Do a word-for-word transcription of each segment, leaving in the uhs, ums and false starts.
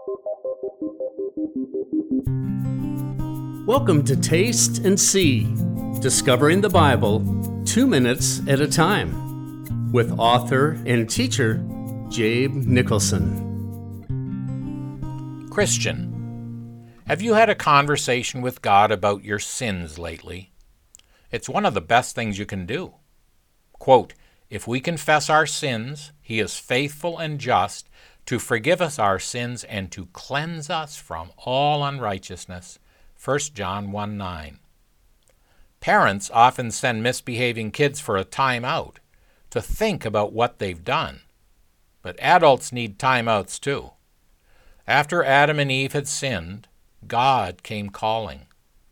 Welcome to Taste and See, Discovering the Bible, two minutes at a time, with author and teacher, Jabe Nicholson. Christian, have you had a conversation with God about your sins lately? It's one of the best things you can do. Quote, "If we confess our sins, He is faithful and just to forgive us our sins and to cleanse us from all unrighteousness." First John one nine. Parents often send misbehaving kids for a timeout to think about what they've done. But adults need timeouts too. After Adam and Eve had sinned, God came calling.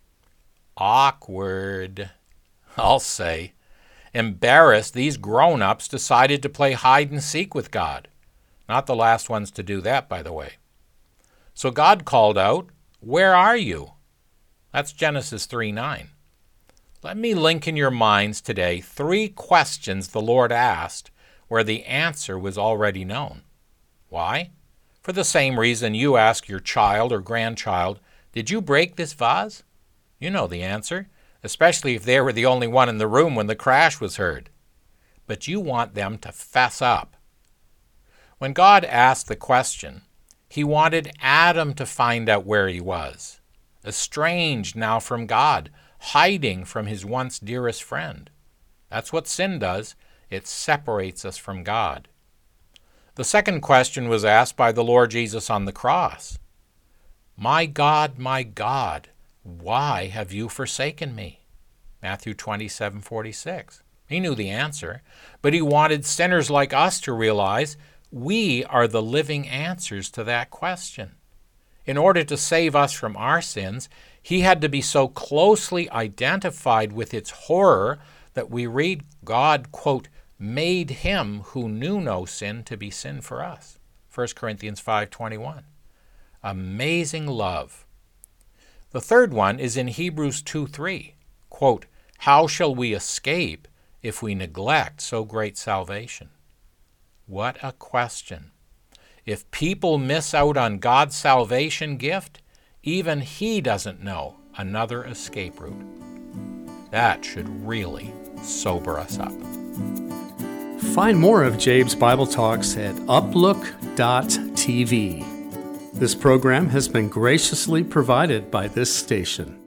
Awkward, I'll say. Embarrassed, these grown-ups decided to play hide and seek with God. Not the last ones to do that, by the way. So God called out, "Where are you?" That's Genesis three nine. Let me link in your minds today three questions the Lord asked where the answer was already known. Why? For the same reason you ask your child or grandchild, "Did you break this vase?" You know the answer, especially if they were the only one in the room when the crash was heard. But you want them to fess up. When God asked the question, He wanted Adam to find out where he was, estranged now from God, hiding from his once dearest friend. That's what sin does. It separates us from God. The second question was asked by the Lord Jesus on the cross. "My God, my God, why have you forsaken me?" Matthew twenty-seven forty-six. He knew the answer, but he wanted sinners like us to realize we are the living answers to that question. In order to save us from our sins, he had to be so closely identified with its horror that we read God, quote, "made him who knew no sin to be sin for us." First Corinthians five twenty-one. Amazing love. The third one is in Hebrews two three. Quote, "How shall we escape if we neglect so great salvation?" What a question. If people miss out on God's salvation gift, even He doesn't know another escape route. That should really sober us up. Find more of Jabe's Bible Talks at uplook dot t v. This program has been graciously provided by this station.